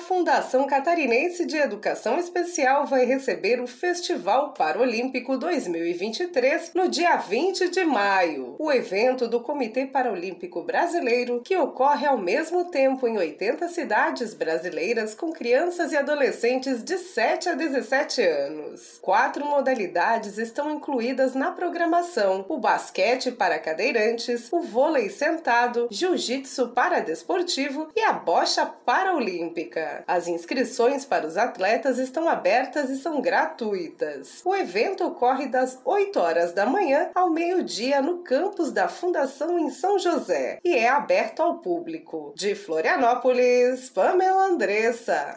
Fundação Catarinense de Educação Especial vai receber o Festival Paralímpico 2023 no dia 20 de maio. O evento do Comitê Paralímpico Brasileiro, que ocorre ao mesmo tempo em 80 cidades brasileiras com crianças e adolescentes de 7 a 17 anos. 4 modalidades estão incluídas na programação: o basquete para cadeirantes, o vôlei sentado, jiu-jitsu paradesportivo e a bocha paraolímpica. As inscrições para os atletas estão abertas e são gratuitas. O evento ocorre das 8 horas da manhã ao meio-dia no campus da Fundação em São José e é aberto ao público. De Florianópolis, Pamela Andressa.